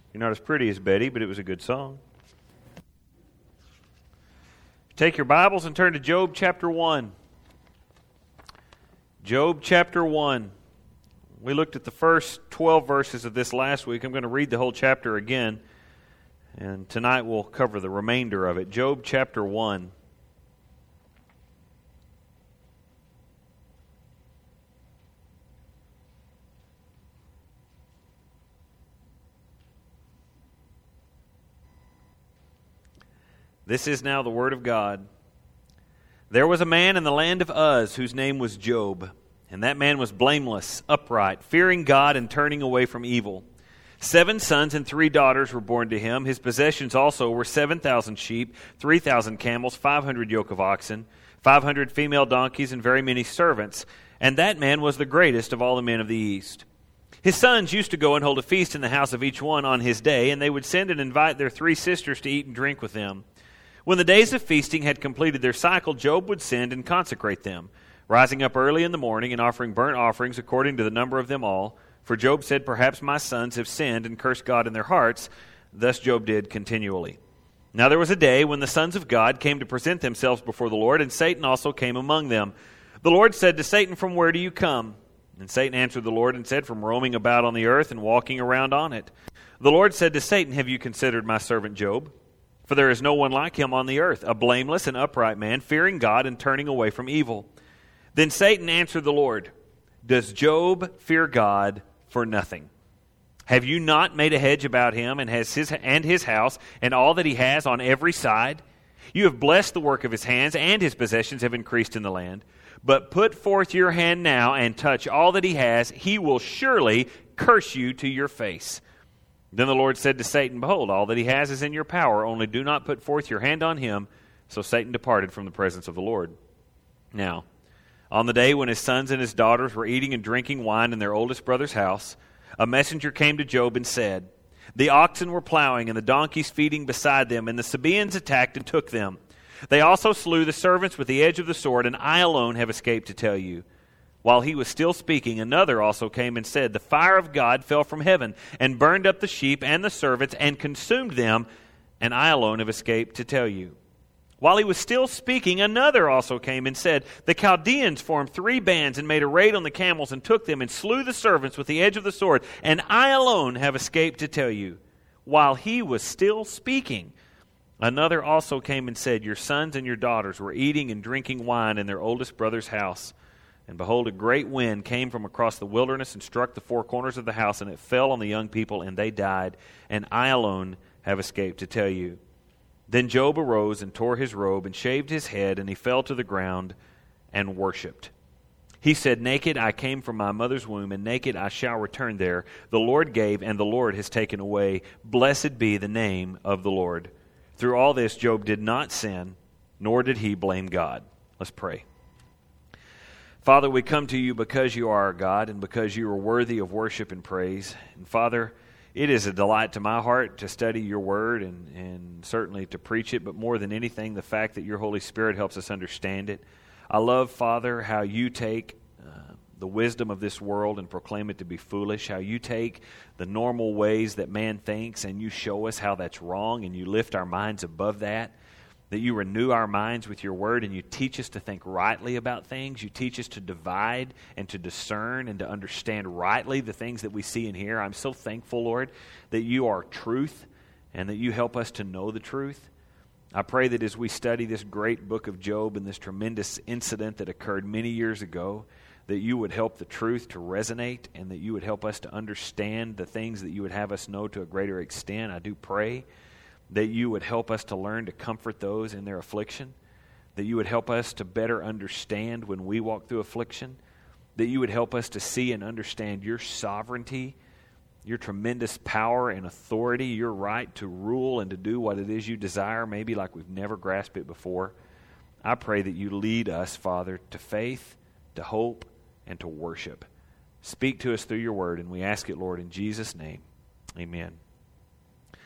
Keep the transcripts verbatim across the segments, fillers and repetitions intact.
You're not as pretty as Betty, but it was a good song. Take your Bibles and turn to Job chapter one. Job chapter one. We looked at the first twelve verses of this last week. I'm going to read the whole chapter again, and tonight we'll cover the remainder of it. Job chapter one. This is now the word of God. There was a man in the land of Uz whose name was Job, and that man was blameless, upright, fearing God and turning away from evil. Seven sons and three daughters were born to him. His possessions also were seven thousand sheep, three thousand camels, five hundred yoke of oxen, five hundred female donkeys, and very many servants. And that man was the greatest of all the men of the East. His sons used to go and hold a feast in the house of each one on his day, and they would send and invite their three sisters to eat and drink with them. When the days of feasting had completed their cycle, Job would send and consecrate them, rising up early in the morning and offering burnt offerings according to the number of them all. For Job said, "Perhaps my sons have sinned and cursed God in their hearts." Thus Job did continually. Now there was a day when the sons of God came to present themselves before the Lord, and Satan also came among them. The Lord said to Satan, "From where do you come?" And Satan answered the Lord and said, "From roaming about on the earth and walking around on it." The Lord said to Satan, "Have you considered my servant Job? For there is no one like him on the earth, a blameless and upright man, fearing God and turning away from evil." Then Satan answered the Lord, "Does Job fear God for nothing? Have you not made a hedge about him and has his and his house and all that he has on every side? You have blessed the work of his hands, and his possessions have increased in the land. But put forth your hand now and touch all that he has. He will surely curse you to your face." Then the Lord said to Satan, "Behold, all that he has is in your power, only do not put forth your hand on him." So Satan departed from the presence of the Lord. Now, on the day when his sons and his daughters were eating and drinking wine in their oldest brother's house, a messenger came to Job and said, "The oxen were plowing and the donkeys feeding beside them, and the Sabaeans attacked and took them. They also slew the servants with the edge of the sword, and I alone have escaped to tell you." While he was still speaking, another also came and said, "The fire of God fell from heaven and burned up the sheep and the servants and consumed them, and I alone have escaped to tell you." While he was still speaking, another also came and said, "The Chaldeans formed three bands and made a raid on the camels and took them and slew the servants with the edge of the sword, and I alone have escaped to tell you." While he was still speaking, another also came and said, "Your sons and your daughters were eating and drinking wine in their oldest brother's house. And behold, a great wind came from across the wilderness and struck the four corners of the house, and it fell on the young people, and they died. And I alone have escaped to tell you." Then Job arose and tore his robe and shaved his head, and he fell to the ground and worshipped. He said, "Naked I came from my mother's womb, and naked I shall return there. The Lord gave, and the Lord has taken away. Blessed be the name of the Lord." Through all this, Job did not sin, nor did he blame God. Let's pray. Father, we come to you because you are our God and because you are worthy of worship and praise. And Father, it is a delight to my heart to study your word and, and certainly to preach it, but more than anything, the fact that your Holy Spirit helps us understand it. I love, Father, how you take uh, the wisdom of this world and proclaim it to be foolish, how you take the normal ways that man thinks and you show us how that's wrong, and you lift our minds above that. That you renew our minds with your word, and you teach us to think rightly about things. You teach us to divide and to discern and to understand rightly the things that we see and hear. I'm so thankful, Lord, that you are truth and that you help us to know the truth. I pray that as we study this great book of Job and this tremendous incident that occurred many years ago, that you would help the truth to resonate and that you would help us to understand the things that you would have us know to a greater extent. I do pray that you would help us to learn to comfort those in their affliction, that you would help us to better understand when we walk through affliction, that you would help us to see and understand your sovereignty, your tremendous power and authority, your right to rule and to do what it is you desire, maybe like we've never grasped it before. I pray that you lead us, Father, to faith, to hope, and to worship. Speak to us through your word, and we ask it, Lord, in Jesus' name. Amen.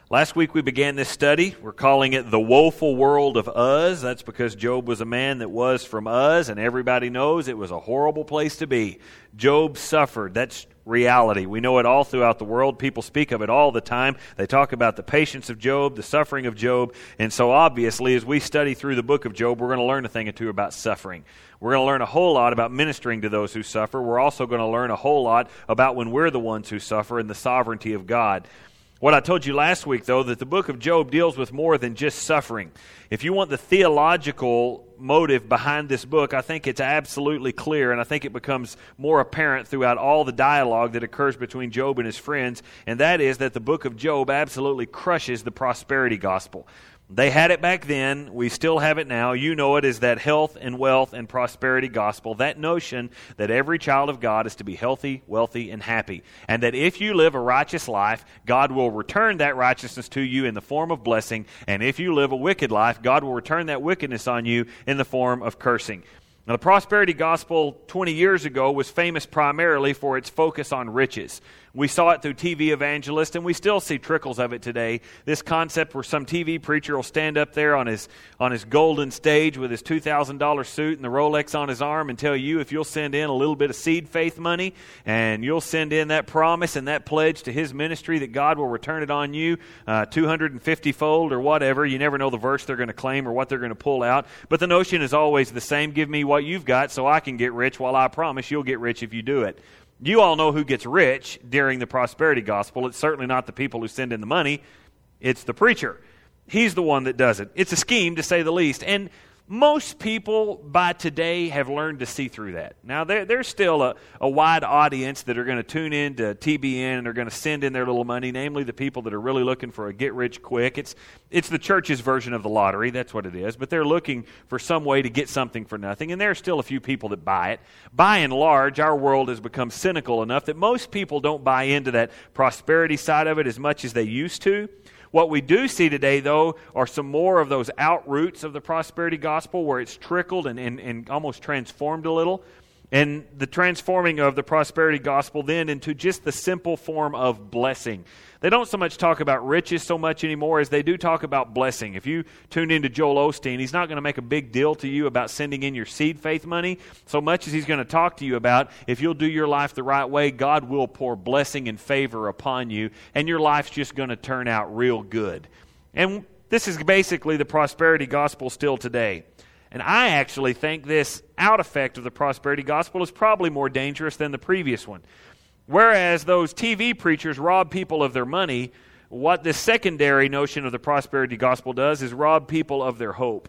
Last week we began this study. We're calling it The Woeful World of Uz. That's because Job was a man that was from Uz, and everybody knows it was a horrible place to be. Job suffered. That's reality. We know it all throughout the world. People speak of it all the time. They talk about the patience of Job, the suffering of Job, and so obviously as we study through the book of Job, we're going to learn a thing or two about suffering. We're going to learn a whole lot about ministering to those who suffer. We're also going to learn a whole lot about when we're the ones who suffer and the sovereignty of God. What I told you last week, though, that the book of Job deals with more than just suffering. If you want the theological motive behind this book, I think it's absolutely clear, and I think it becomes more apparent throughout all the dialogue that occurs between Job and his friends, and that is that the book of Job absolutely crushes the prosperity gospel. They had it back then. We still have it now. You know it as that health and wealth and prosperity gospel, that notion that every child of God is to be healthy, wealthy, and happy. And that if you live a righteous life, God will return that righteousness to you in the form of blessing. And if you live a wicked life, God will return that wickedness on you in the form of cursing. Now, the prosperity gospel twenty years ago was famous primarily for its focus on riches. We saw it through T V evangelists, and we still see trickles of it today. This concept where some T V preacher will stand up there on his on his golden stage with his two thousand dollars suit and the Rolex on his arm and tell you if you'll send in a little bit of seed faith money and you'll send in that promise and that pledge to his ministry that God will return it on you uh, two hundred fifty fold or whatever. You never know the verse they're going to claim or what they're going to pull out. But the notion is always the same. Give me what you've got so I can get rich, while I promise you'll get rich if you do it. You all know who gets rich during the prosperity gospel. It's certainly not the people who send in the money. It's the preacher. He's the one that does it. It's a scheme, to say the least. And most people by today have learned to see through that. Now, there, there's still a, a wide audience that are going to tune in to T B N and are going to send in their little money, namely the people that are really looking for a get-rich-quick. It's, it's the church's version of the lottery. That's what it is. But they're looking for some way to get something for nothing, and there are still a few people that buy it. By and large, our world has become cynical enough that most people don't buy into that prosperity side of it as much as they used to. What we do see today, though, are some more of those outroots of the prosperity gospel where it's trickled and, and, and almost transformed a little. And the transforming of the prosperity gospel then into just the simple form of blessing. They don't so much talk about riches so much anymore as they do talk about blessing. If you tuned into Joel Osteen, he's not going to make a big deal to you about sending in your seed faith money so much as he's going to talk to you about if you'll do your life the right way, God will pour blessing and favor upon you, and your life's just going to turn out real good. And this is basically the prosperity gospel still today. And I actually think this out effect of the prosperity gospel is probably more dangerous than the previous one. Whereas those T V preachers rob people of their money, what this secondary notion of the prosperity gospel does is rob people of their hope.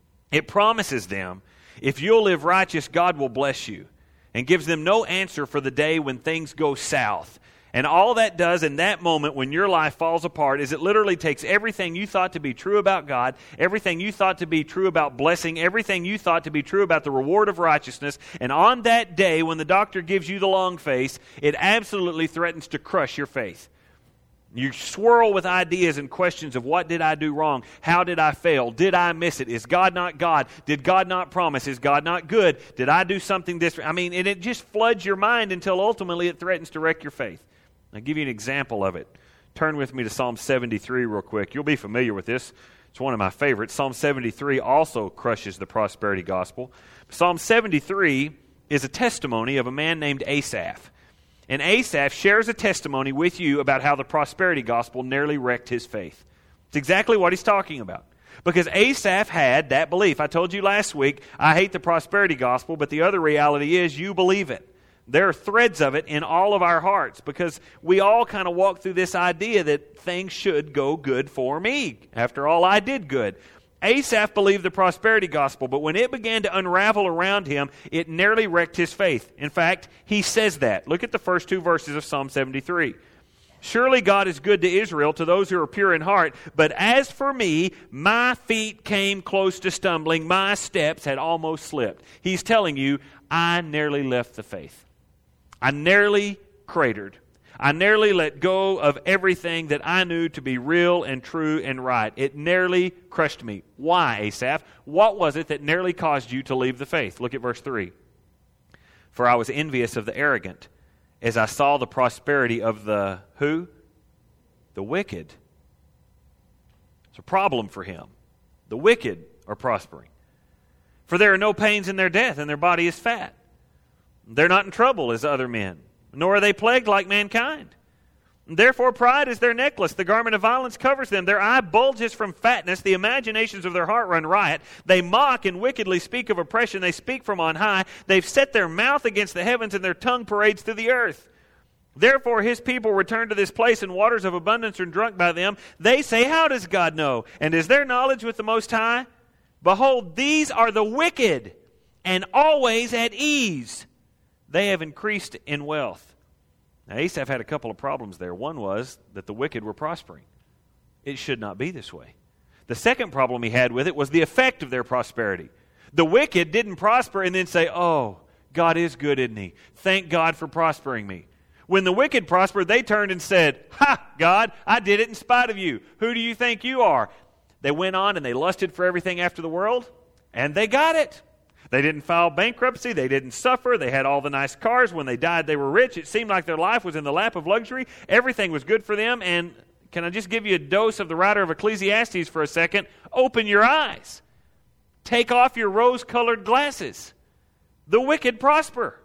It promises them, if you'll live righteous, God will bless you, and gives them no answer for the day when things go south. And all that does in that moment when your life falls apart is it literally takes everything you thought to be true about God, everything you thought to be true about blessing, everything you thought to be true about the reward of righteousness, and on that day when the doctor gives you the long face, it absolutely threatens to crush your faith. You swirl with ideas and questions of what did I do wrong? How did I fail? Did I miss it? Is God not God? Did God not promise? Is God not good? Did I do something this? I mean, and it just floods your mind until ultimately it threatens to wreck your faith. I'll give you an example of it. Turn with me to Psalm seventy-three real quick. You'll be familiar with this. It's one of my favorites. Psalm seventy-three also crushes the prosperity gospel. Psalm seventy-three is a testimony of a man named Asaph. And Asaph shares a testimony with you about how the prosperity gospel nearly wrecked his faith. It's exactly what he's talking about. Because Asaph had that belief. I told you last week, I hate the prosperity gospel, but the other reality is you believe it. There are threads of it in all of our hearts because we all kind of walk through this idea that things should go good for me. After all, I did good. Asaph believed the prosperity gospel, but when it began to unravel around him, it nearly wrecked his faith. In fact, he says that. Look at the first two verses of Psalm seventy-three. Surely God is good to Israel, to those who are pure in heart. But as for me, my feet came close to stumbling. My steps had almost slipped. He's telling you, I nearly left the faith. I nearly cratered. I nearly let go of everything that I knew to be real and true and right. It nearly crushed me. Why, Asaph? What was it that nearly caused you to leave the faith? Look at verse three. For I was envious of the arrogant, as I saw the prosperity of the who? The wicked. It's a problem for him. The wicked are prospering. For there are no pains in their death, and their body is fat. They're not in trouble as other men, nor are they plagued like mankind. Therefore pride is their necklace. The garment of violence covers them. Their eye bulges from fatness. The imaginations of their heart run riot. They mock and wickedly speak of oppression. They speak from on high. They've set their mouth against the heavens, and their tongue parades through the earth. Therefore his people return to this place, and waters of abundance are drunk by them. They say, how does God know? And is their knowledge with the Most High? Behold, these are the wicked, and always at ease. They have increased in wealth. Now, Asaph had a couple of problems there. One was that the wicked were prospering. It should not be this way. The second problem he had with it was the effect of their prosperity. The wicked didn't prosper and then say, oh, God is good, isn't he? Thank God for prospering me. When the wicked prospered, they turned and said, ha, God, I did it in spite of you. Who do you think you are? They went on and they lusted for everything after the world, and they got it. They didn't file bankruptcy. They didn't suffer. They had all the nice cars. When they died, they were rich. It seemed like their life was in the lap of luxury. Everything was good for them. And can I just give you a dose of the writer of Ecclesiastes for a second? Open your eyes. Take off your rose-colored glasses. The wicked prosper.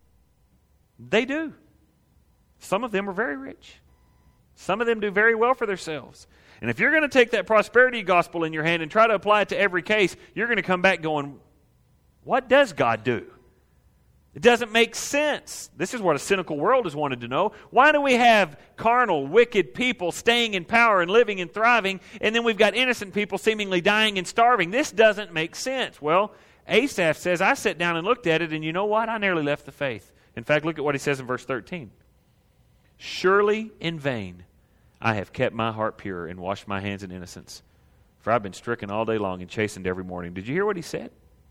They do. Some of them are very rich. Some of them do very well for themselves. And if you're going to take that prosperity gospel in your hand and try to apply it to every case, you're going to come back going, what does God do? It doesn't make sense. This is what a cynical world has wanted to know. Why do we have carnal, wicked people staying in power and living and thriving, and then we've got innocent people seemingly dying and starving? This doesn't make sense. Well, Asaph says, I sat down and looked at it, and you know what? I nearly left the faith. In fact, look at what he says in verse thirteen. Surely in vain I have kept my heart pure and washed my hands in innocence, for I've been stricken all day long and chastened every morning. Did you hear what he said?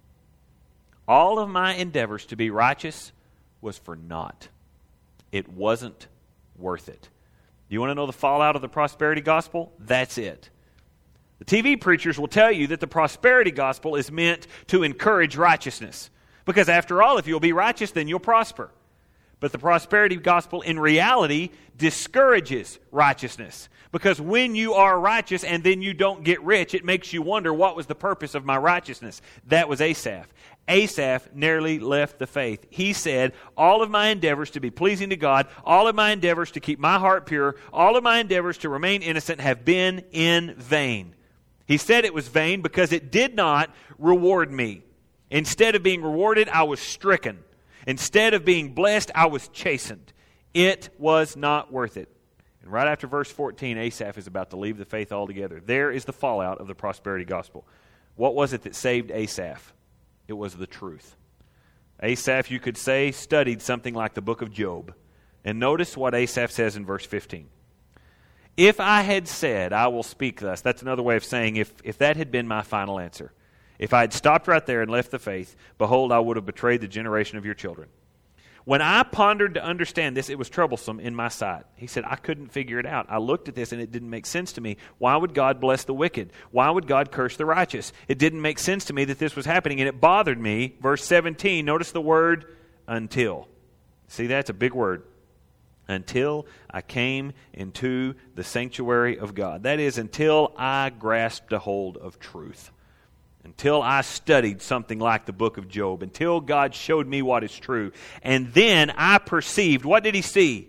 All of my endeavors to be righteous was for naught. It wasn't worth it. You want to know the fallout of the prosperity gospel? That's it. The T V preachers will tell you that the prosperity gospel is meant to encourage righteousness. Because after all, if you'll be righteous, then you'll prosper. But the prosperity gospel in reality discourages righteousness. Because when you are righteous and then you don't get rich, it makes you wonder, what was the purpose of my righteousness? That was Asaph. Asaph nearly left the faith. He said, all of my endeavors to be pleasing to God, all of my endeavors to keep my heart pure, all of my endeavors to remain innocent have been in vain. He said it was vain because it did not reward me. Instead of being rewarded, I was stricken. Instead of being blessed, I was chastened. It was not worth it. And right after verse fourteen, Asaph is about to leave the faith altogether. There is the fallout of the prosperity gospel. What was it that saved Asaph? It was the truth. Asaph, you could say, studied something like the book of Job. And notice what Asaph says in verse fifteen. If I had said, I will speak thus. That's another way of saying, if, if that had been my final answer. If I had stopped right there and left the faith, behold, I would have betrayed the generation of your children. When I pondered to understand this, it was troublesome in my sight. He said, I couldn't figure it out. I looked at this and it didn't make sense to me. Why would God bless the wicked? Why would God curse the righteous? It didn't make sense to me that this was happening, and it bothered me. Verse seventeen, notice the word until. See, that's a big word. Until I came into the sanctuary of God. That is, until I grasped a hold of truth. Until I studied something like the book of Job. Until God showed me what is true. And then I perceived. What did he see?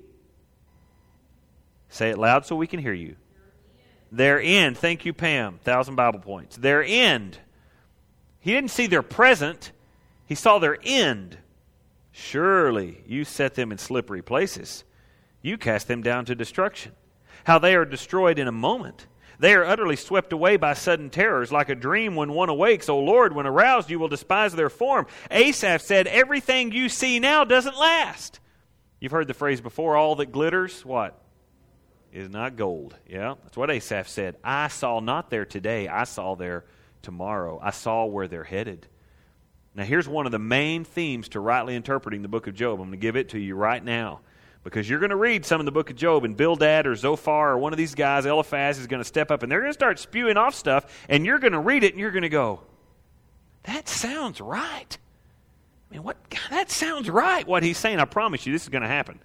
Say it loud so we can hear you. Their end. Thank you, Pam. Thousand Bible points. Their end. He didn't see their present. He saw their end. Surely you set them in slippery places. You cast them down to destruction. How they are destroyed in a moment. They are utterly swept away by sudden terrors, like a dream when one awakes. O Lord, when aroused, you will despise their form. Asaph said, everything you see now doesn't last. You've heard the phrase before, all that glitters, what? Is not gold. Yeah, that's what Asaph said. I saw not their today, I saw their tomorrow. I saw where they're headed. Now here's one of the main themes to rightly interpreting the book of Job. I'm going to give it to you right now. Because you're going to read some in the book of Job, and Bildad or Zophar or one of these guys, Eliphaz, is going to step up, and they're going to start spewing off stuff, and you're going to read it, and you're going to go, that sounds right. I mean, what? God, that sounds right, what he's saying. I promise you this is going to happen.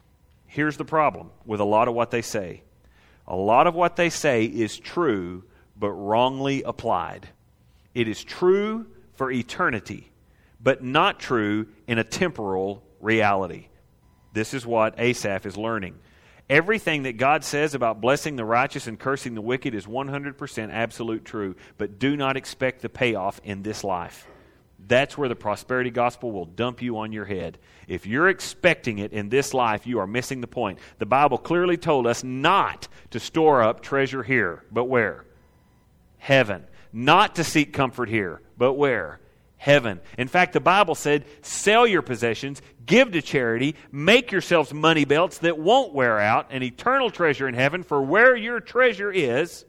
Here's the problem with a lot of what they say. A lot of what they say is true, but wrongly applied. It is true for eternity, but not true in a temporal reality. This is what Asaph is learning. Everything that God says about blessing the righteous and cursing the wicked is one hundred percent absolute true, but do not expect the payoff in this life. That's where the prosperity gospel will dump you on your head. If you're expecting it in this life, you are missing the point. The Bible clearly told us not to store up treasure here, but where? Heaven. Not to seek comfort here, but where? Heaven. In fact, the Bible said, sell your possessions, give to charity, make yourselves money belts that won't wear out, an eternal treasure in heaven, for where your treasure is,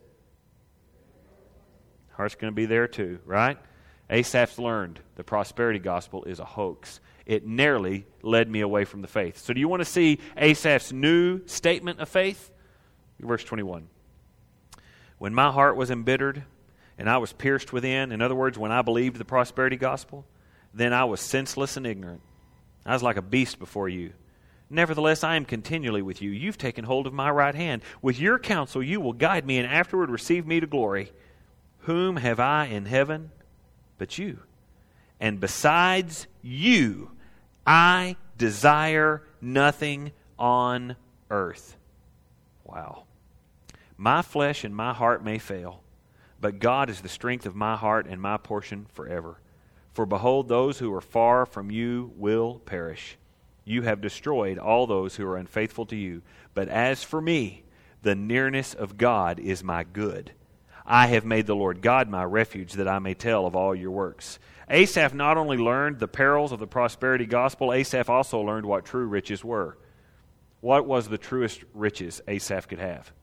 heart's going to be there too, right? Asaph's learned the prosperity gospel is a hoax. It narrowly led me away from the faith. So do you want to see Asaph's new statement of faith? Verse twenty-one. When my heart was embittered and I was pierced within, in other words, when I believed the prosperity gospel, then I was senseless and ignorant. I was like a beast before you. Nevertheless, I am continually with you. You've taken hold of my right hand. With your counsel you will guide me and afterward receive me to glory. Whom have I in heaven but you? And besides you, I desire nothing on earth. Wow. My flesh and my heart may fail, but God is the strength of my heart and my portion forever. For behold, those who are far from you will perish. You have destroyed all those who are unfaithful to you. But as for me, the nearness of God is my good. I have made the Lord God my refuge, that I may tell of all your works. Asaph not only learned the perils of the prosperity gospel, Asaph also learned what true riches were. What was the truest riches Asaph could have?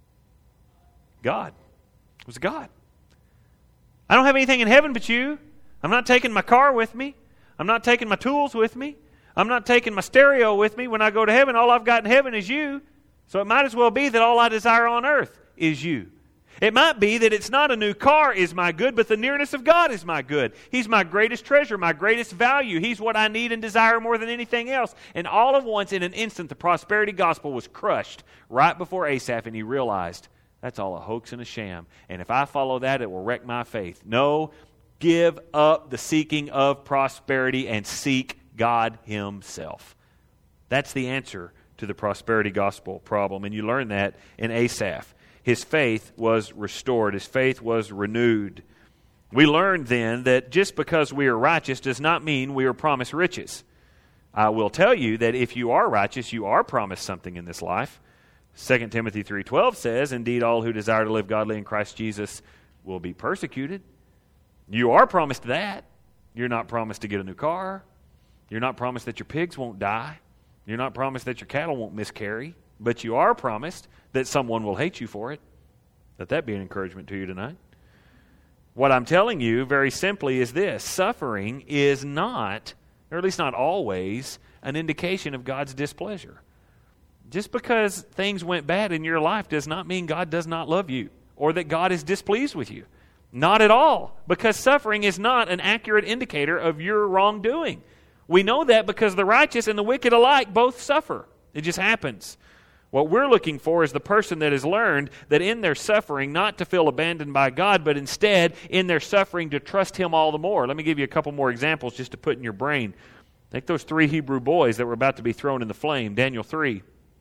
God. It was God. I don't have anything in heaven but you. I'm not taking my car with me. I'm not taking my tools with me. I'm not taking my stereo with me when I go to heaven. All I've got in heaven is you. So it might as well be that all I desire on earth is you. It might be that it's not a new car is my good, but the nearness of God is my good. He's my greatest treasure, my greatest value. He's what I need and desire more than anything else. And all at once, in an instant, the prosperity gospel was crushed right before Asaph, and he realized, that's all a hoax and a sham. And if I follow that, it will wreck my faith. No, give up the seeking of prosperity and seek God Himself. That's the answer to the prosperity gospel problem. And you learn that in Asaph. His faith was restored. His faith was renewed. We learned then that just because we are righteous does not mean we are promised riches. I will tell you that if you are righteous, you are promised something in this life. Second Timothy three twelve says, indeed, all who desire to live godly in Christ Jesus will be persecuted. You are promised that. You're not promised to get a new car. You're not promised that your pigs won't die. You're not promised that your cattle won't miscarry. But you are promised that someone will hate you for it. Let that be an encouragement to you tonight. What I'm telling you very simply is this. Suffering is not, or at least not always, an indication of God's displeasure. Just because things went bad in your life does not mean God does not love you or that God is displeased with you. Not at all, because suffering is not an accurate indicator of your wrongdoing. We know that because the righteous and the wicked alike both suffer. It just happens. What we're looking for is the person that has learned that in their suffering not to feel abandoned by God, but instead in their suffering to trust Him all the more. Let me give you a couple more examples just to put in your brain. Take those three Hebrew boys that were about to be thrown in the flame. Daniel three.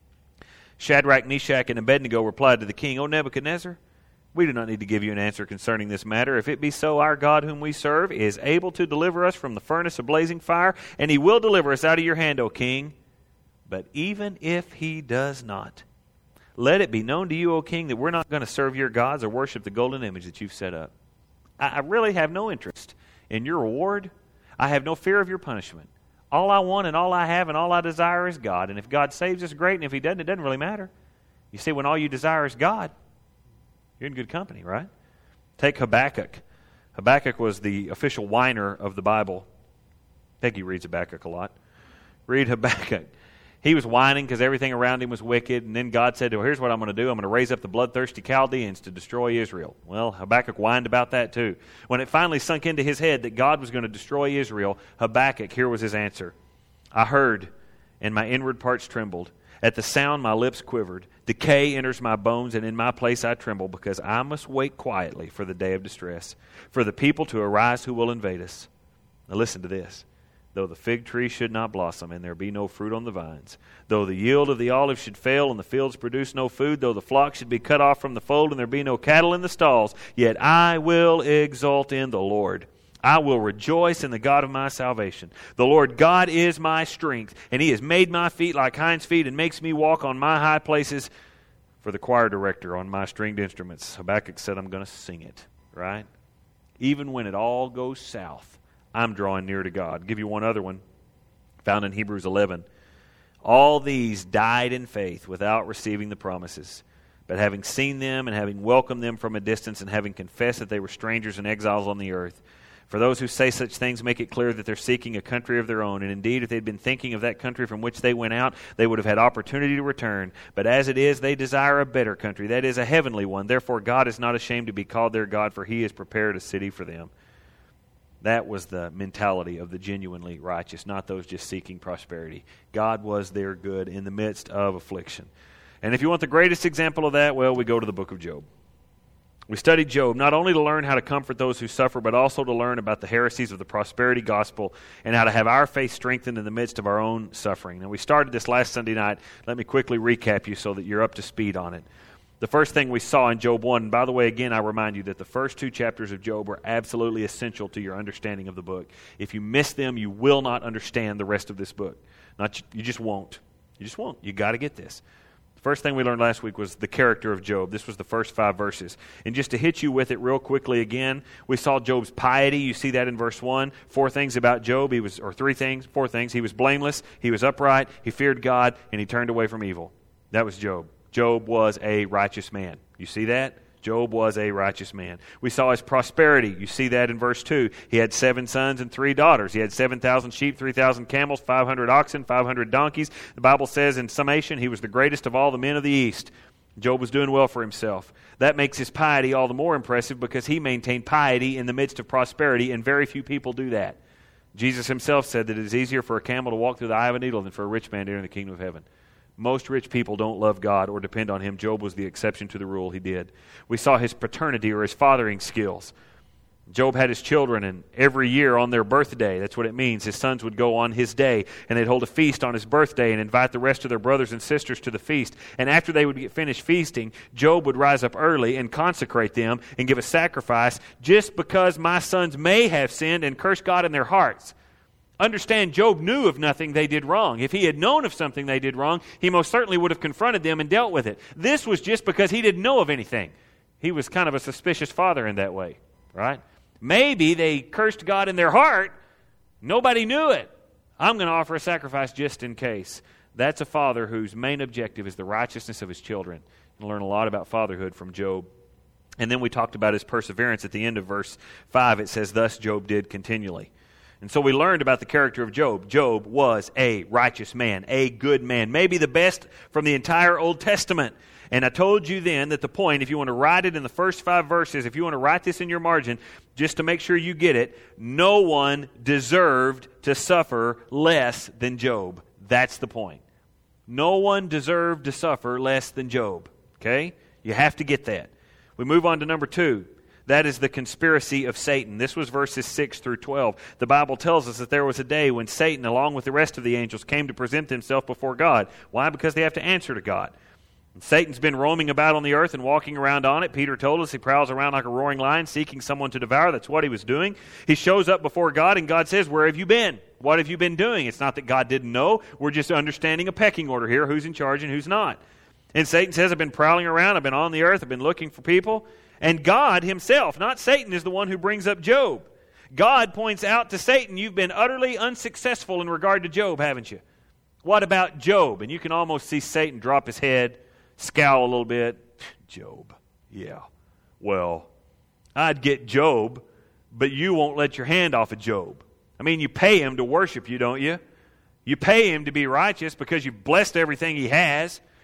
Shadrach, Meshach, and Abednego replied to the king, O Nebuchadnezzar, we do not need to give you an answer concerning this matter. If it be so, our God whom we serve is able to deliver us from the furnace of blazing fire, and He will deliver us out of your hand, O king. But even if He does not, let it be known to you, O king, that we're not going to serve your gods or worship the golden image that you've set up. I, I really have no interest in your reward. I have no fear of your punishment. All I want and all I have and all I desire is God. And if God saves us, great. And if He doesn't, it doesn't really matter. You see, when all you desire is God, you're in good company, right? Take Habakkuk. Habakkuk was the official whiner of the Bible. Peggy reads Habakkuk a lot. Read Habakkuk. He was whining because everything around him was wicked, and then God said, well, here's what I'm going to do. I'm going to raise up the bloodthirsty Chaldeans to destroy Israel. Well, Habakkuk whined about that too. When it finally sunk into his head that God was going to destroy Israel, Habakkuk, here was his answer. I heard, and my inward parts trembled. At the sound my lips quivered. Decay enters my bones, and in my place I tremble, because I must wait quietly for the day of distress, for the people to arise who will invade us. Now listen to this. Though the fig tree should not blossom, and there be no fruit on the vines, though the yield of the olive should fail, and the fields produce no food, though the flock should be cut off from the fold, and there be no cattle in the stalls, yet I will exult in the Lord. I will rejoice in the God of my salvation. The Lord God is my strength, and He has made my feet like hinds' feet, and makes me walk on my high places. For the choir director on my stringed instruments, Habakkuk said, I'm going to sing it, right? Even when it all goes south, I'm drawing near to God. I'll give you one other one, found in Hebrews eleven. All these died in faith without receiving the promises. But having seen them and having welcomed them from a distance and having confessed that they were strangers and exiles on the earth. For those who say such things make it clear that they're seeking a country of their own. And indeed, if they'd been thinking of that country from which they went out, they would have had opportunity to return. But as it is, they desire a better country, that is, a heavenly one. Therefore, God is not ashamed to be called their God, for He has prepared a city for them. That was the mentality of the genuinely righteous, not those just seeking prosperity. God was their good in the midst of affliction. And if you want the greatest example of that, well, we go to the book of Job. We studied Job not only to learn how to comfort those who suffer, but also to learn about the heresies of the prosperity gospel and how to have our faith strengthened in the midst of our own suffering. Now, we started this last Sunday night. Let me quickly recap you so that you're up to speed on it. The first thing we saw in Job one, and by the way, again, I remind you that the first two chapters of Job are absolutely essential to your understanding of the book. If you miss them, you will not understand the rest of this book. Not, you just won't. You just won't. You got to get this. First thing we learned last week was the character of Job. This was the first five verses. And just to hit you with it real quickly again, we saw Job's piety. You see that in verse one. Four things about Job. He was, or three things, four things. He was blameless, he was upright, he feared God, and he turned away from evil. That was Job. Job was a righteous man. You see that? Job was a righteous man. We saw his prosperity. You see that in verse two. He had seven sons and three daughters. He had seven thousand sheep, three thousand camels, five hundred oxen, five hundred donkeys. The Bible says in summation, he was the greatest of all the men of the East. Job was doing well for himself. That makes his piety all the more impressive because he maintained piety in the midst of prosperity, and very few people do that. Jesus himself said that it is easier for a camel to walk through the eye of a needle than for a rich man to enter the kingdom of heaven. Most rich people don't love God or depend on Him. Job was the exception to the rule. He did. We saw his paternity or his fathering skills. Job had his children, and every year on their birthday, that's what it means, his sons would go on his day, and they'd hold a feast on his birthday and invite the rest of their brothers and sisters to the feast. And after they would get finished feasting, Job would rise up early and consecrate them and give a sacrifice just because my sons may have sinned and cursed God in their hearts. Understand, Job knew of nothing they did wrong. If he had known of something they did wrong, he most certainly would have confronted them and dealt with it. This was just because he didn't know of anything. He was kind of a suspicious father in that way, right? Maybe they cursed God in their heart. Nobody knew it. I'm going to offer a sacrifice just in case. That's a father whose main objective is the righteousness of his children. You'll learn a lot about fatherhood from Job. And then we talked about his perseverance. At the end of verse five, it says, thus Job did continually. And so we learned about the character of Job. Job was a righteous man, a good man, maybe the best from the entire Old Testament. And I told you then that the point, if you want to write it in the first five verses, if you want to write this in your margin, just to make sure you get it, no one deserved to suffer less than Job. That's the point. No one deserved to suffer less than Job. Okay? You have to get that. We move on to number two. That is the conspiracy of Satan. This was verses six through twelve. The Bible tells us that there was a day when Satan, along with the rest of the angels, came to present himself before God. Why? Because they have to answer to God. And Satan's been roaming about on the earth and walking around on it. Peter told us he prowls around like a roaring lion, seeking someone to devour. That's what he was doing. He shows up before God, and God says, where have you been? What have you been doing? It's not that God didn't know. We're just understanding a pecking order here, who's in charge and who's not. And Satan says, I've been prowling around, I've been on the earth, I've been looking for people. And God himself, not Satan, is the one who brings up Job. God points out to Satan, you've been utterly unsuccessful in regard to Job, haven't you? What about Job? And you can almost see Satan drop his head, scowl a little bit. Job, yeah. Well, I'd get Job, but you won't let your hand off of Job. I mean, you pay him to worship you, don't you? You pay him to be righteous because you've blessed everything he has.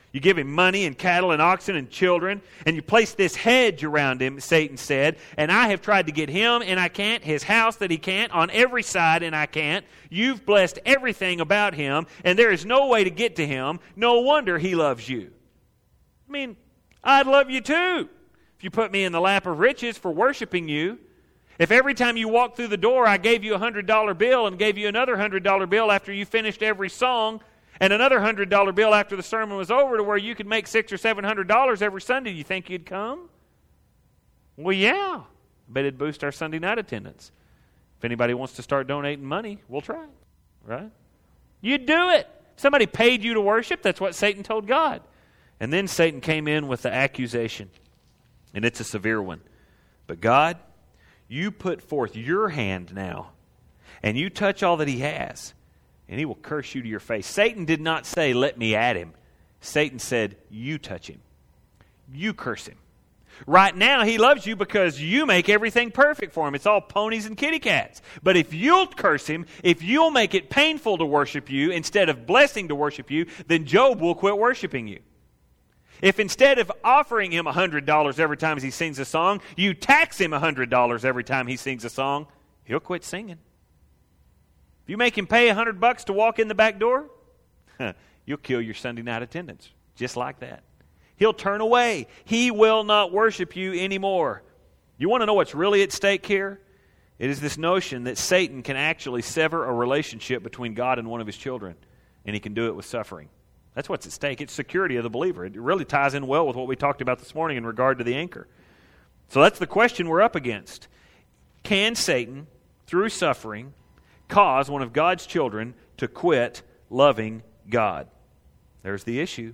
You give him money and cattle and oxen and children, and you place this hedge around him, Satan said, and I have tried to get him, and I can't, his house that he can't, on every side, and I can't. You've blessed everything about him, and there is no way to get to him. No wonder he loves you. I mean, I'd love you too if you put me in the lap of riches for worshiping you. If every time you walked through the door I gave you a one hundred dollar bill and gave you another one hundred dollar bill after you finished every song, and another one hundred dollar bill after the sermon was over, to where you could make six or seven hundred dollars every Sunday, you think you'd come? Well, yeah. I bet it'd boost our Sunday night attendance. If anybody wants to start donating money, we'll try it, right? You'd do it. Somebody paid you to worship. That's what Satan told God. And then Satan came in with the accusation, and it's a severe one. But God, you put forth your hand now, and you touch all that he has, and he will curse you to your face. Satan did not say, let me at him. Satan said, you touch him. You curse him. Right now, he loves you because you make everything perfect for him. It's all ponies and kitty cats. But if you'll curse him, if you'll make it painful to worship you instead of blessing to worship you, then Job will quit worshiping you. If instead of offering him one hundred dollars every time he sings a song, you tax him one hundred dollars every time he sings a song, he'll quit singing. If you make him pay one hundred bucks to walk in the back door, you'll kill your Sunday night attendance, just like that. He'll turn away. He will not worship you anymore. You want to know what's really at stake here? It is this notion that Satan can actually sever a relationship between God and one of his children, and he can do it with suffering. That's what's at stake. It's security of the believer. It really ties in well with what we talked about this morning in regard to the anchor. So that's the question we're up against. Can Satan, through suffering, cause one of God's children to quit loving God? There's the issue.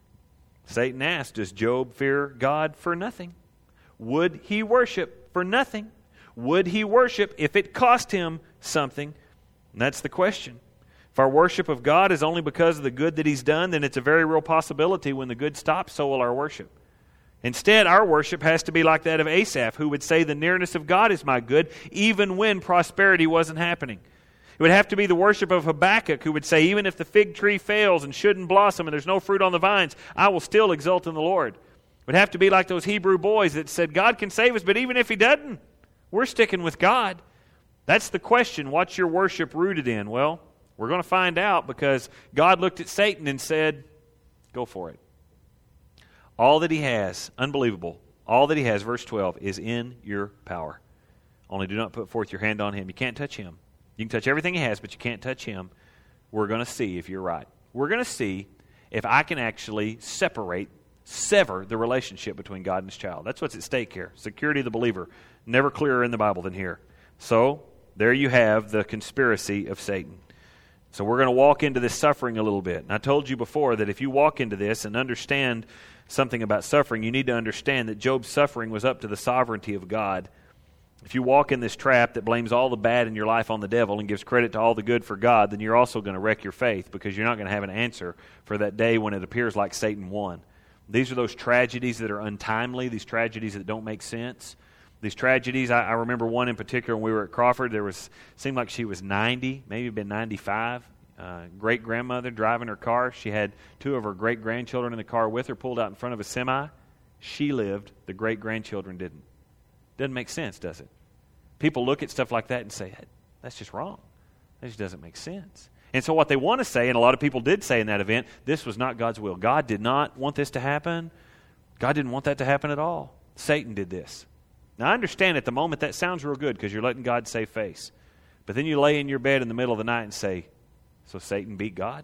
Satan asked, does Job fear God for nothing? Would he worship for nothing? Would he worship if it cost him something? And that's the question. If our worship of God is only because of the good that he's done, then it's a very real possibility when the good stops, so will our worship. Instead, our worship has to be like that of Asaph, who would say, the nearness of God is my good, even when prosperity wasn't happening. It would have to be the worship of Habakkuk, who would say, even if the fig tree fails and shouldn't blossom and there's no fruit on the vines, I will still exult in the Lord. It would have to be like those Hebrew boys that said, God can save us, but even if he doesn't, we're sticking with God. That's the question. What's your worship rooted in? Well, we're going to find out, because God looked at Satan and said, go for it. All that he has, unbelievable, all that he has, verse twelve, is in your power. Only do not put forth your hand on him. You can't touch him. You can touch everything he has, but you can't touch him. We're going to see if you're right. We're going to see if I can actually separate, sever the relationship between God and his child. That's what's at stake here. Security of the believer. Never clearer in the Bible than here. So, there you have the conspiracy of Satan. So we're going to walk into this suffering a little bit. And I told you before that if you walk into this and understand something about suffering, you need to understand that Job's suffering was up to the sovereignty of God. If you walk in this trap that blames all the bad in your life on the devil and gives credit to all the good for God, then you're also going to wreck your faith, because you're not going to have an answer for that day when it appears like Satan won. These are those tragedies that are untimely, these tragedies that don't make sense. These tragedies, I, I remember one in particular when we were at Crawford. There was, seemed like she was ninety, maybe been ninety-five. Uh, great-grandmother driving her car. She had two of her great-grandchildren in the car with her, pulled out in front of a semi. She lived. The great-grandchildren didn't. Doesn't make sense, does it? People look at stuff like that and say, that's just wrong. That just doesn't make sense. And so what they want to say, and a lot of people did say in that event, this was not God's will. God did not want this to happen. God didn't want that to happen at all. Satan did this. Now, I understand at the moment that sounds real good because you're letting God save face. But then you lay in your bed in the middle of the night and say, so Satan beat God?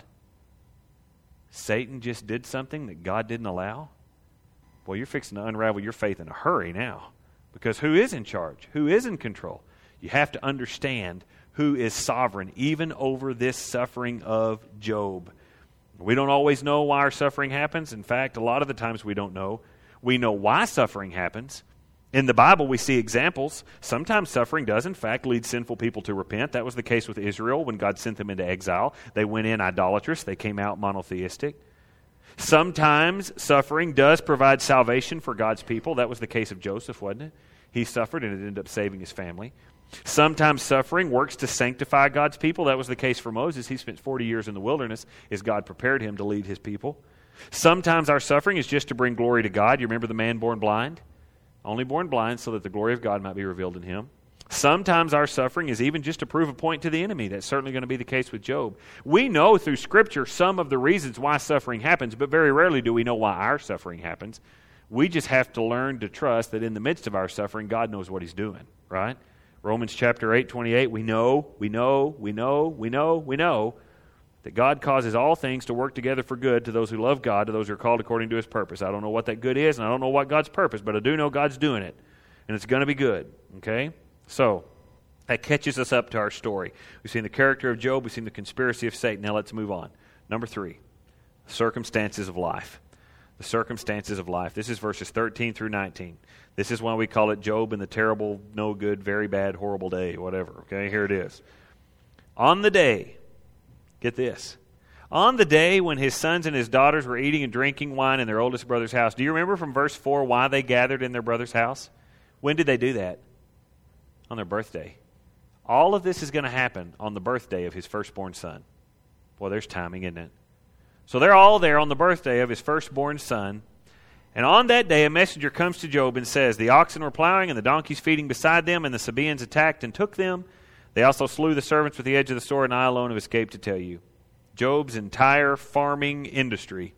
Satan just did something that God didn't allow? Well, you're fixing to unravel your faith in a hurry now. Because who is in charge? Who is in control? You have to understand who is sovereign, even over this suffering of Job. We don't always know why our suffering happens. In fact, a lot of the times we don't know. We know why suffering happens. In the Bible, we see examples. Sometimes suffering does, in fact, lead sinful people to repent. That was the case with Israel when God sent them into exile. They went in idolatrous. They came out monotheistic. Sometimes suffering does provide salvation for God's people. That was the case of Joseph, wasn't it? He suffered and it ended up saving his family. Sometimes suffering works to sanctify God's people. That was the case for Moses. He spent forty years in the wilderness as God prepared him to lead his people. Sometimes our suffering is just to bring glory to God. You remember the man born blind? Only born blind so that the glory of God might be revealed in him. Sometimes our suffering is even just to prove a point to the enemy. That's certainly going to be the case with Job. We know through Scripture some of the reasons why suffering happens, but very rarely do we know why our suffering happens. We just have to learn to trust that in the midst of our suffering, God knows what He's doing, right? Romans chapter eight, twenty-eight, we know, we know, we know, we know, we know that God causes all things to work together for good to those who love God, to those who are called according to His purpose. I don't know what that good is, and I don't know what God's purpose, but I do know God's doing it, and it's going to be good, okay? So, that catches us up to our story. We've seen the character of Job. We've seen the conspiracy of Satan. Now let's move on. Number three, circumstances of life. The circumstances of life. This is verses thirteen through nineteen. This is why we call it Job in the terrible, no good, very bad, horrible day, whatever. Okay, here it is. On the day, get this, on the day when his sons and his daughters were eating and drinking wine in their oldest brother's house. Do you remember from verse four why they gathered in their brother's house? When did they do that? On their birthday. All of this is going to happen on the birthday of his firstborn son. Well, there's timing, isn't it? So they're all there on the birthday of his firstborn son. And on that day, a messenger comes to Job and says, the oxen were plowing and the donkeys feeding beside them, and the Sabaeans attacked and took them. They also slew the servants with the edge of the sword, and I alone have escaped to tell you. Job's entire farming industry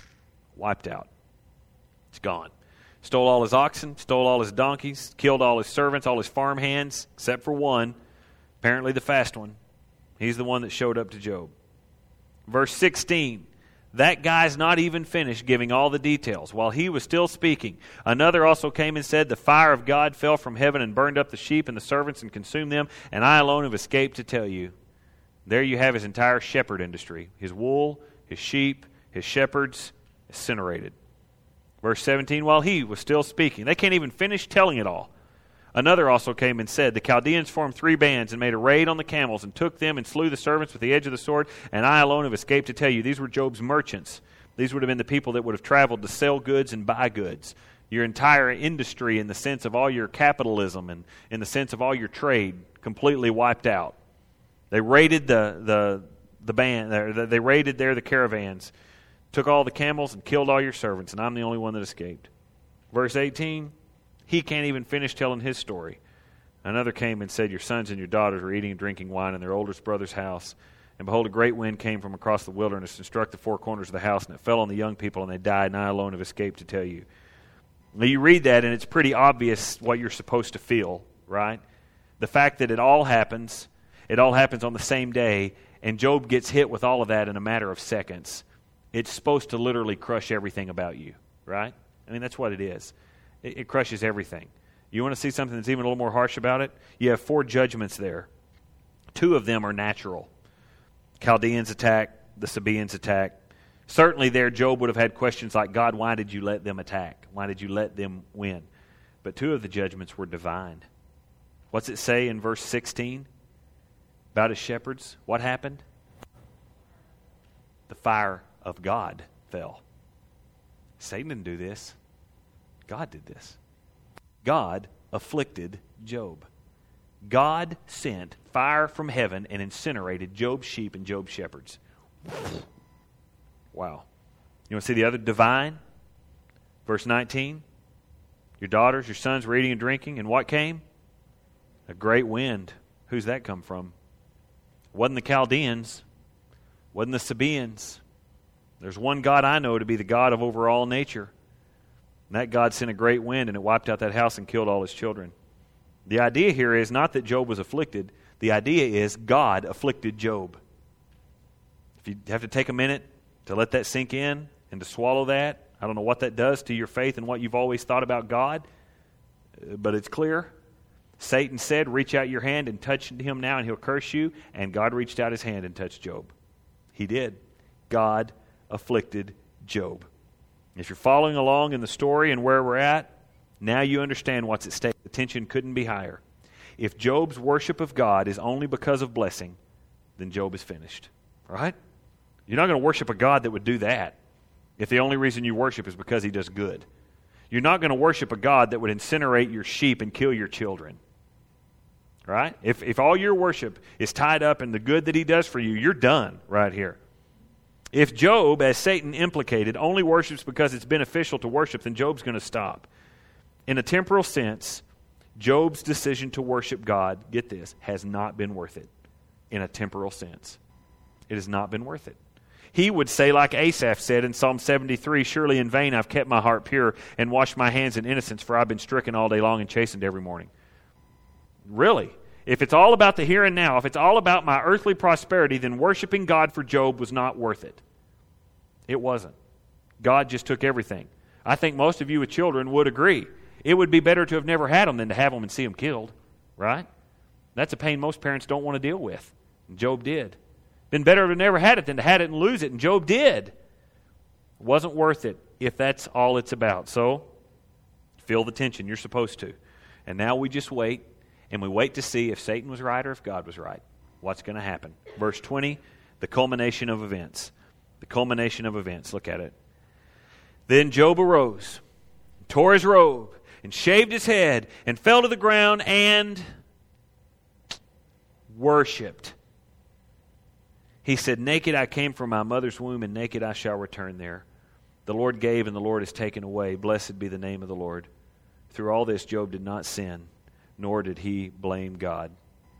wiped out. It's gone. Stole all his oxen, stole all his donkeys, killed all his servants, all his farm hands, except for one, apparently the fast one. He's the one that showed up to Job. Verse sixteen, that guy's not even finished giving all the details. While he was still speaking, another also came and said, the fire of God fell from heaven and burned up the sheep and the servants and consumed them, and I alone have escaped to tell you. There you have his entire shepherd industry. His wool, his sheep, his shepherds, incinerated. Verse seventeen, while he was still speaking, they can't even finish telling it all. Another also came and said, the Chaldeans formed three bands and made a raid on the camels and took them and slew the servants with the edge of the sword, and I alone have escaped to tell you. These were Job's merchants. These would have been the people that would have traveled to sell goods and buy goods. Your entire industry, in the sense of all your capitalism and in the sense of all your trade, completely wiped out. They raided the the the band. They raided there the caravans, took all the camels and killed all your servants, and I'm the only one that escaped. Verse eighteen, he can't even finish telling his story. Another came and said, your sons and your daughters were eating and drinking wine in their oldest brother's house. And behold, a great wind came from across the wilderness and struck the four corners of the house, and it fell on the young people, and they died, and I alone have escaped to tell you. Now you read that, and it's pretty obvious what you're supposed to feel, right? The fact that it all happens, it all happens on the same day, and Job gets hit with all of that in a matter of seconds. It's supposed to literally crush everything about you, right? I mean, that's what it is. It, it crushes everything. You want to see something that's even a little more harsh about it? You have four judgments there. Two of them are natural. Chaldeans attack, the Sabaeans attack. Certainly there, Job would have had questions like, God, why did you let them attack? Why did you let them win? But two of the judgments were divine. What's it say in verse sixteen about his shepherds? What happened? The fire of God fell. Satan didn't do this. God did this. God afflicted Job. God sent fire from heaven and incinerated Job's sheep and Job's shepherds. Wow. You want to see the other divine? Verse nineteen. Your daughters, your sons were eating and drinking, and what came? A great wind. Who's that come from? Wasn't the Chaldeans. Wasn't the Sabaeans. There's one God I know to be the God of over all nature. And that God sent a great wind, and it wiped out that house and killed all his children. The idea here is not that Job was afflicted. The idea is God afflicted Job. If you have to take a minute to let that sink in and to swallow that, I don't know what that does to your faith and what you've always thought about God, but it's clear. Satan said, reach out your hand and touch him now and he'll curse you. And God reached out his hand and touched Job. He did. God afflicted Job. If you're following along in the story and where we're at, now you understand what's at stake. The tension couldn't be higher. If Job's worship of God is only because of blessing, then Job is finished. Right? You're not going to worship a God that would do that if the only reason you worship is because he does good. You're not going to worship a God that would incinerate your sheep and kill your children. Right? If if all your worship is tied up in the good that he does for you, you're done right here. If Job, as Satan implicated, only worships because it's beneficial to worship, then Job's going to stop. In a temporal sense, Job's decision to worship God, get this, has not been worth it. In a temporal sense. It has not been worth it. He would say, like Asaph said in Psalm seventy-three, surely in vain I've kept my heart pure and washed my hands in innocence, for I've been stricken all day long and chastened every morning. Really? If it's all about the here and now, if it's all about my earthly prosperity, then worshiping God for Job was not worth it. It wasn't. God just took everything. I think most of you with children would agree. It would be better to have never had them than to have them and see them killed, right? That's a pain most parents don't want to deal with. And Job did. Been better to have never had it than to had it and lose it, and Job did. It wasn't worth it if that's all it's about. So, feel the tension. You're supposed to. And now we just wait, and we wait to see if Satan was right or if God was right. What's going to happen? Verse twenty, the culmination of events. The culmination of events. Look at it. Then Job arose, tore his robe, and shaved his head, and fell to the ground, and worshipped. He said, naked I came from my mother's womb, and naked I shall return there. The Lord gave, and the Lord has taken away. Blessed be the name of the Lord. Through all this, Job did not sin, nor did he blame God.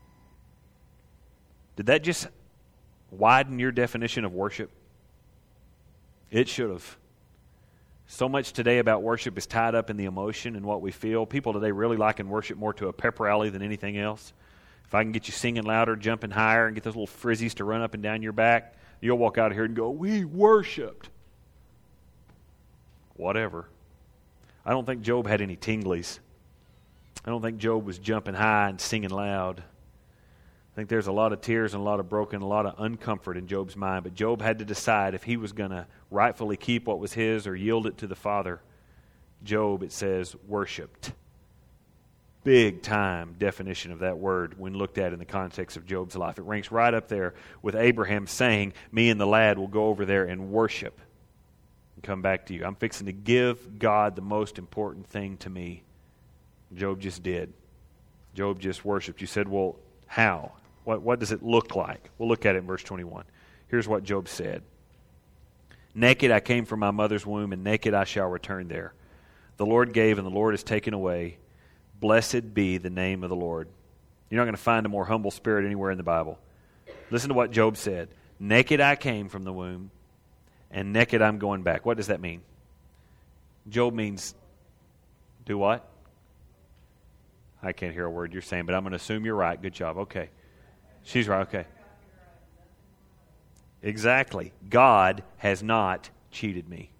Did that just widen your definition of worship? It should have. So much today about worship is tied up in the emotion and what we feel. People today really liken worship more to a pep rally than anything else. If I can get you singing louder, jumping higher, and get those little frizzies to run up and down your back, you'll walk out of here and go, we worshiped. Whatever. I don't think Job had any tinglies. I don't think Job was jumping high and singing loud. I think there's a lot of tears and a lot of broken, a lot of uncomfort in Job's mind. But Job had to decide if he was going to rightfully keep what was his or yield it to the Father. Job, it says, worshipped. Big time definition of that word when looked at in the context of Job's life. It ranks right up there with Abraham saying, me and the lad will go over there and worship and come back to you. I'm fixing to give God the most important thing to me. Job just did. Job just worshipped. You said, well, how? What, what does it look like? We'll look at it in verse twenty-one. Here's what Job said. Naked I came from my mother's womb, and naked I shall return there. The Lord gave, and the Lord has taken away. Blessed be the name of the Lord. You're not going to find a more humble spirit anywhere in the Bible. Listen to what Job said. Naked I came from the womb, and naked I'm going back. What does that mean? Job means, do what? I can't hear a word you're saying, but I'm going to assume you're right. Good job. Okay. She's right. Okay. Exactly. God has not cheated me.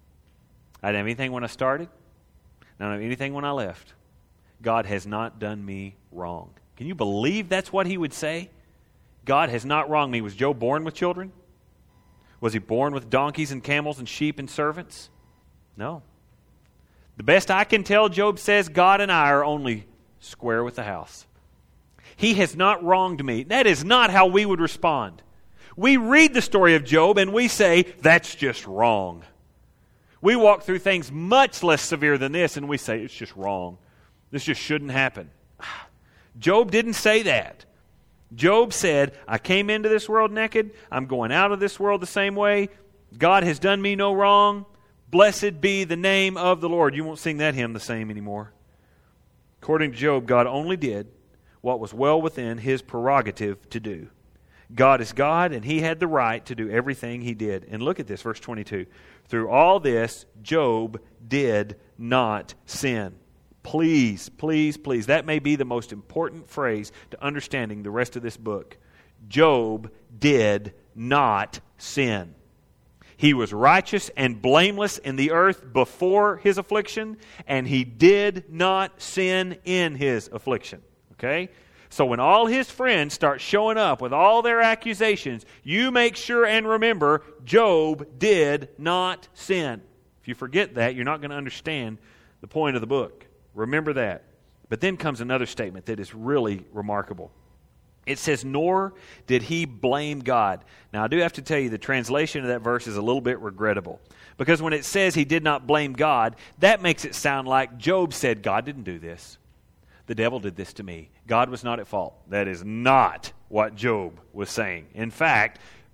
I didn't have anything when I started. I don't have anything when I left. God has not done me wrong. Can you believe that's what he would say? God has not wronged me. Was Job born with children? Was he born with donkeys and camels and sheep and servants? No. The best I can tell, Job says, God and I are only square with the house. He has not wronged me. That is not how we would respond. We read the story of Job and we say, that's just wrong. We walk through things much less severe than this and we say, it's just wrong. This just shouldn't happen. Job didn't say that. Job said, I came into this world naked. I'm going out of this world the same way. God has done me no wrong. Blessed be the name of the Lord. You won't sing that hymn the same anymore. According to Job, God only did what was well within his prerogative to do. God is God, and he had the right to do everything he did. And look at this, verse twenty-two. Through all this, Job did not sin. Please, please, please. That may be the most important phrase to understanding the rest of this book. Job did not sin. He was righteous and blameless in the earth before his affliction, and he did not sin in his affliction. Okay? So when all his friends start showing up with all their accusations, you make sure and remember, Job did not sin. If you forget that, you're not going to understand the point of the book. Remember that. But then comes another statement that is really remarkable. It says, nor did he blame God. Now, I do have to tell you, the translation of that verse is a little bit regrettable. Because when it says he did not blame God, that makes it sound like Job said, God didn't do this. The devil did this to me. God was not at fault. That is not what Job was saying. In fact,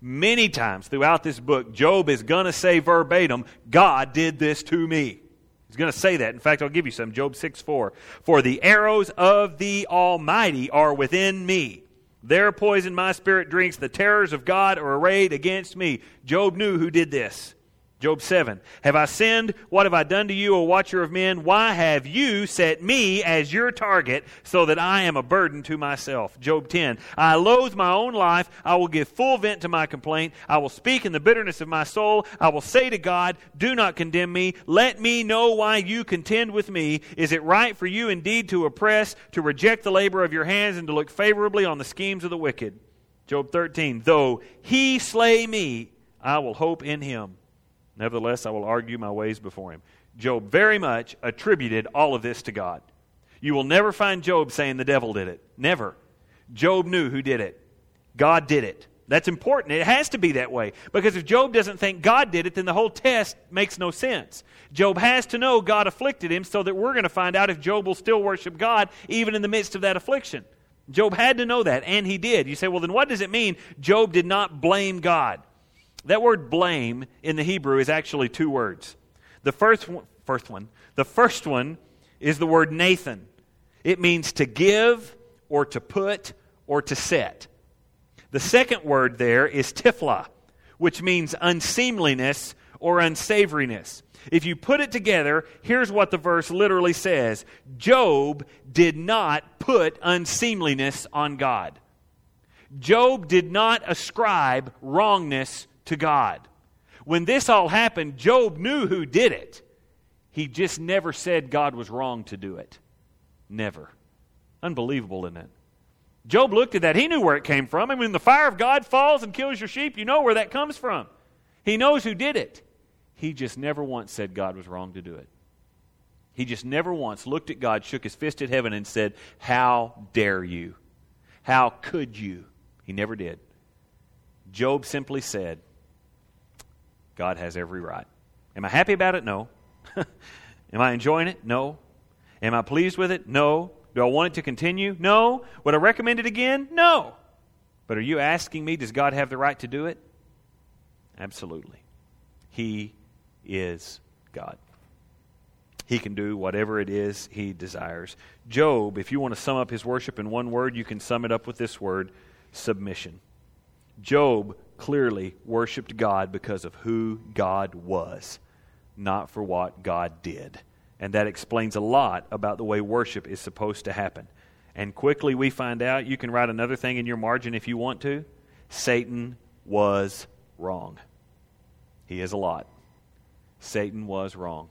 Many times throughout this book, Job is going to say verbatim, God did this to me. He's going to say that. In fact, I'll give you some. Job six four. For the arrows of the Almighty are within me. Their poison my spirit drinks. The terrors of God are arrayed against me. Job knew who did this. Job seven. Have I sinned? What have I done to you, O watcher of men? Why have you set me as your target so that I am a burden to myself? Job ten. I loathe my own life. I will give full vent to my complaint. I will speak in the bitterness of my soul. I will say to God, do not condemn me. Let me know why you contend with me. Is it right for you indeed to oppress, to reject the labor of your hands, and to look favorably on the schemes of the wicked? Job thirteen. Though he slay me, I will hope in him. Nevertheless, I will argue my ways before him. Job very much attributed all of this to God. You will never find Job saying the devil did it. Never. Job knew who did it. God did it. That's important. It has to be that way. Because if Job doesn't think God did it, then the whole test makes no sense. Job has to know God afflicted him so that we're going to find out if Job will still worship God even in the midst of that affliction. Job had to know that, and he did. You say, well, then what does it mean Job did not blame God? That word blame in the Hebrew is actually two words. The first one, first one, the first one is the word Nathan. It means to give or to put or to set. The second word there is tifla, which means unseemliness or unsavoriness. If you put it together, here's what the verse literally says. Job did not put unseemliness on God. Job did not ascribe wrongness to God. When this all happened, Job knew who did it. He just never said God was wrong to do it. Never. Unbelievable, isn't it? Job looked at that. He knew where it came from. I mean, when the fire of God falls and kills your sheep, you know where that comes from. He knows who did it. He just never once said God was wrong to do it. He just never once looked at God, shook his fist at heaven, and said, how dare you? How could you? He never did. Job simply said, God has every right. Am I happy about it? No. Am I enjoying it? No. Am I pleased with it? No. Do I want it to continue? No. Would I recommend it again? No. But are you asking me, does God have the right to do it? Absolutely. He is God. He can do whatever it is He desires. Job, if you want to sum up his worship in one word, you can sum it up with this word, submission. Job clearly worshiped God because of who God was, not for what God did. And that explains a lot about the way worship is supposed to happen. And quickly we find out, you can write another thing in your margin if you want to, Satan was wrong. He is a lot. Satan was wrong.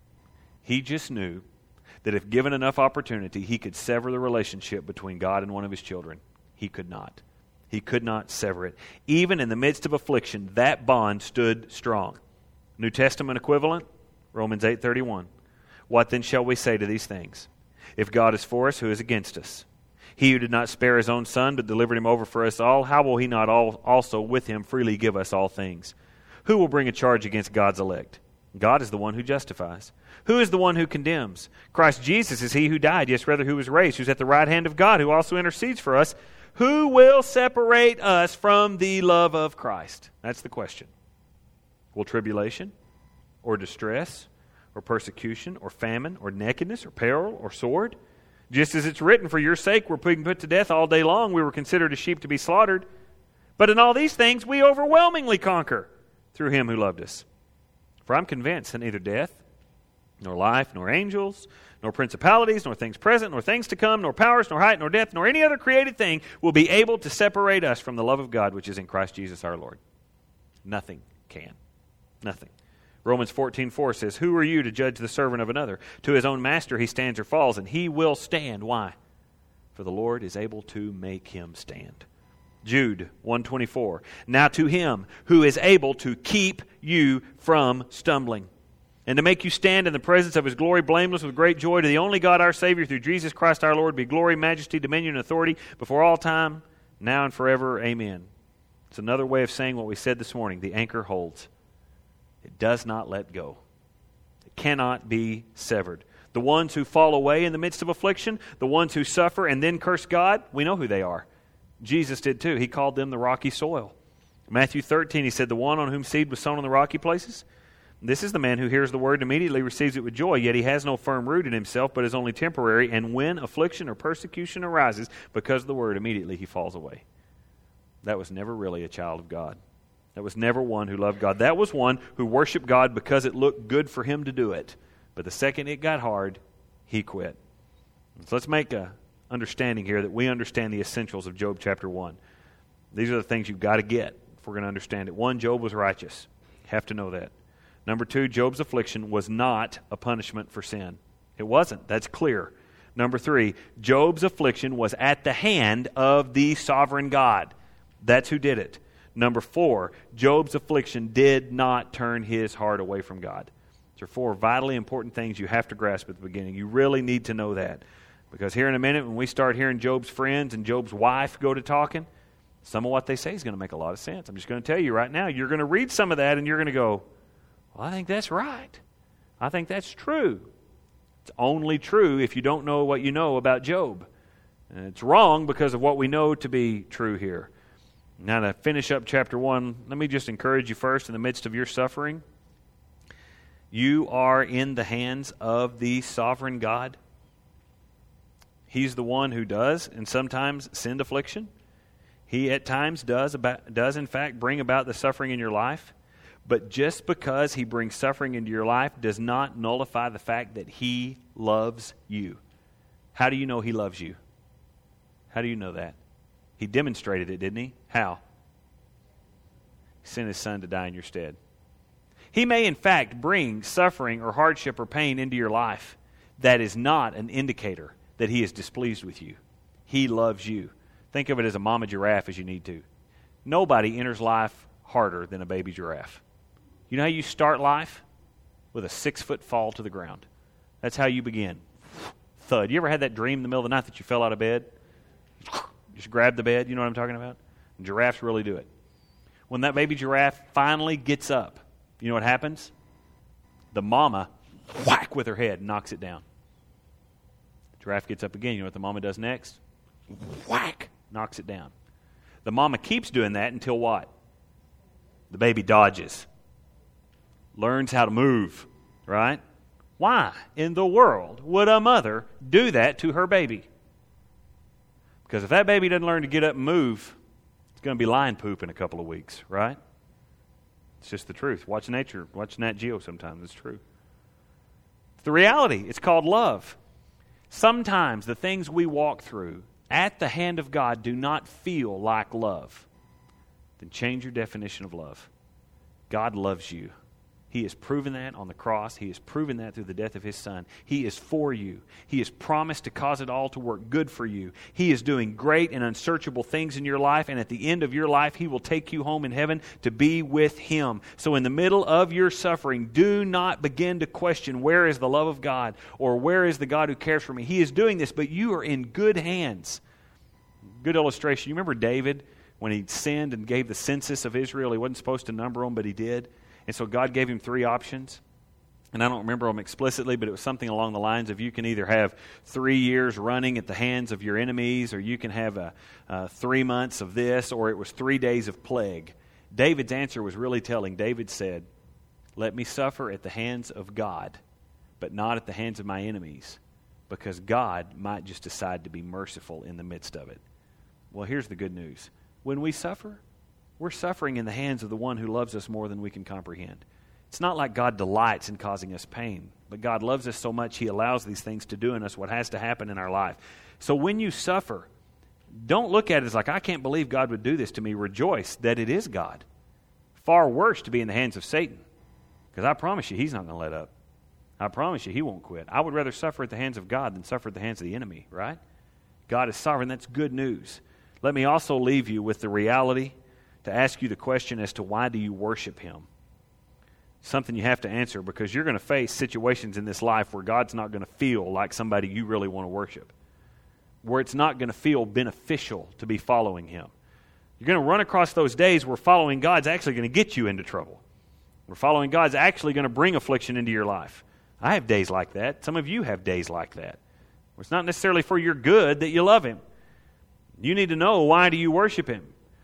He just knew that if given enough opportunity, he could sever the relationship between God and one of his children. He could not. He could not sever it. Even in the midst of affliction, that bond stood strong. New Testament equivalent, Romans eight thirty-one. What then shall we say to these things? If God is for us, who is against us? He who did not spare his own son, but delivered him over for us all, how will he not all, also with him freely give us all things? Who will bring a charge against God's elect? God is the one who justifies. Who is the one who condemns? Christ Jesus is he who died, yes, rather who was raised, who's at the right hand of God, who also intercedes for us. Who will separate us from the love of Christ? That's the question. Will tribulation or distress or persecution or famine or nakedness or peril or sword? Just as it's written, for your sake we're being put to death all day long. We were considered as sheep to be slaughtered. But in all these things we overwhelmingly conquer through him who loved us. For I'm convinced that neither death, nor life, nor angels, nor principalities, nor things present, nor things to come, nor powers, nor height, nor depth, nor any other created thing will be able to separate us from the love of God which is in Christ Jesus our Lord. Nothing can. Nothing. Romans fourteen four says, who are you to judge the servant of another? To his own master he stands or falls, and he will stand. Why? For the Lord is able to make him stand. Jude one twenty-four. Now to him who is able to keep you from stumbling, and to make you stand in the presence of his glory blameless with great joy, to the only God our Savior through Jesus Christ our Lord be glory, majesty, dominion, and authority before all time, now and forever. Amen. It's another way of saying what we said this morning. The anchor holds. It does not let go. It cannot be severed. The ones who fall away in the midst of affliction, the ones who suffer and then curse God, we know who they are. Jesus did too. He called them the rocky soil. Matthew thirteen, he said, the one on whom seed was sown on the rocky places, this is the man who hears the word and immediately receives it with joy, yet he has no firm root in himself, but is only temporary, and when affliction or persecution arises because of the word, immediately he falls away. That was never really a child of God. That was never one who loved God. That was one who worshiped God because it looked good for him to do it. But the second it got hard, he quit. So let's make a understanding here that we understand the essentials of Job chapter one. These are the things you've got to get if we're going to understand it. One, Job was righteous. You have to know that. Number two, Job's affliction was not a punishment for sin. It wasn't. That's clear. Number three, Job's affliction was at the hand of the sovereign God. That's who did it. Number four, Job's affliction did not turn his heart away from God. These are four vitally important things you have to grasp at the beginning. You really need to know that. Because here in a minute, when we start hearing Job's friends and Job's wife go to talking, some of what they say is going to make a lot of sense. I'm just going to tell you right now, you're going to read some of that and you're going to go, well, I think that's right. I think that's true. It's only true if you don't know what you know about Job. And it's wrong because of what we know to be true here. Now, to finish up chapter one, let me just encourage you first, in the midst of your suffering, you are in the hands of the sovereign God. He's the one who does, and sometimes, send affliction. He at times does, about, does in fact, bring about the suffering in your life. But just because he brings suffering into your life does not nullify the fact that he loves you. How do you know he loves you? How do you know that? He demonstrated it, didn't he? How? He sent his son to die in your stead. He may, in fact, bring suffering or hardship or pain into your life. That is not an indicator that he is displeased with you. He loves you. Think of it as a mama giraffe as you need to. Nobody enters life harder than a baby giraffe. You know how you start life? With a six-foot fall to the ground. That's how you begin. Thud. You ever had that dream in the middle of the night that you fell out of bed? Just grab the bed. You know what I'm talking about? And giraffes really do it. When that baby giraffe finally gets up, you know what happens? The mama, whack with her head, knocks it down. The giraffe gets up again. You know what the mama does next? Whack, knocks it down. The mama keeps doing that until what? The baby dodges. Learns how to move, right? Why in the world would a mother do that to her baby? Because if that baby doesn't learn to get up and move, it's going to be lion poop in a couple of weeks, right? It's just the truth. Watch nature. Watch Nat Geo sometimes. It's true. It's the reality. It's called love. Sometimes the things we walk through at the hand of God do not feel like love. Then change your definition of love. God loves you. He has proven that on the cross. He has proven that through the death of His Son. He is for you. He has promised to cause it all to work good for you. He is doing great and unsearchable things in your life, and at the end of your life, He will take you home in heaven to be with Him. So in the middle of your suffering, do not begin to question, where is the love of God, or where is the God who cares for me? He is doing this, but you are in good hands. Good illustration. You remember David when he sinned and gave the census of Israel? He wasn't supposed to number them, but he did. And so God gave him three options. And I don't remember them explicitly, but it was something along the lines of you can either have three years running at the hands of your enemies, or you can have a, a three months of this, or it was three days of plague. David's answer was really telling. David said, let me suffer at the hands of God, but not at the hands of my enemies, because God might just decide to be merciful in the midst of it. Well, here's the good news. When we suffer, we're suffering in the hands of the one who loves us more than we can comprehend. It's not like God delights in causing us pain, but God loves us so much He allows these things to do in us what has to happen in our life. So when you suffer, don't look at it as like, I can't believe God would do this to me. Rejoice that it is God. Far worse to be in the hands of Satan, because I promise you he's not going to let up. I promise you he won't quit. I would rather suffer at the hands of God than suffer at the hands of the enemy, right? God is sovereign. That's good news. Let me also leave you with the reality to ask you the question as to why do you worship Him? Something you have to answer, because you're going to face situations in this life where God's not going to feel like somebody you really want to worship, where it's not going to feel beneficial to be following Him. You're going to run across those days where following God's actually going to get you into trouble, where following God's actually going to bring affliction into your life. I have days like that. Some of you have days like that, where it's not necessarily for your good that you love Him. You need to know, why do you worship Him?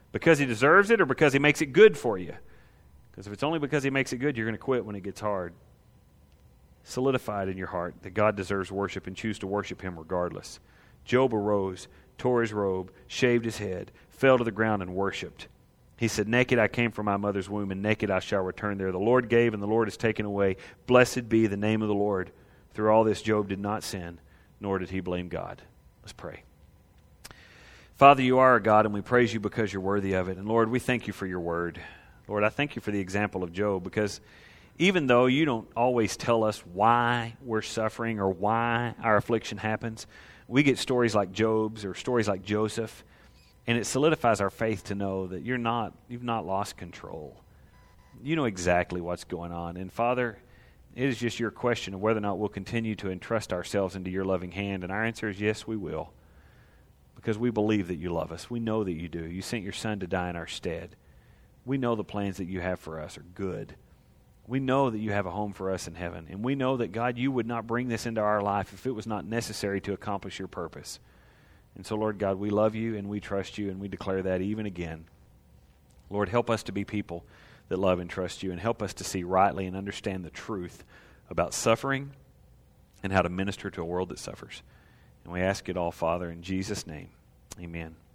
Because he deserves it or because he makes it good for you? Because if it's only because he makes it good, you're going to quit when it gets hard. Solidify it in your heart that God deserves worship and choose to worship him regardless. Job arose, tore his robe, shaved his head, fell to the ground and worshipped. He said, naked I came from my mother's womb, and naked I shall return there. The Lord gave, and the Lord has taken away. Blessed be the name of the Lord. Through all this, Job did not sin, nor did he blame God. Let's pray. Father, you are our God, and we praise you because you're worthy of it. And Lord, we thank you for your word. Lord, I thank you for the example of Job, because even though you don't always tell us why we're suffering or why our affliction happens, we get stories like Job's or stories like Joseph, and it solidifies our faith to know that you're not, you've not lost control. You know exactly what's going on. And Father, it is just your question of whether or not we'll continue to entrust ourselves into your loving hand. And our answer is yes, we will. Because we believe that you love us. We know that you do. You sent your Son to die in our stead. We know the plans that you have for us are good. We know that you have a home for us in heaven. And we know that, God, you would not bring this into our life if it was not necessary to accomplish your purpose. And so, Lord God, we love you and we trust you, and we declare that even again. Lord, help us to be people that love and trust you, and help us to see rightly and understand the truth about suffering and how to minister to a world that suffers. And we ask it all, Father, in Jesus' name. Amen.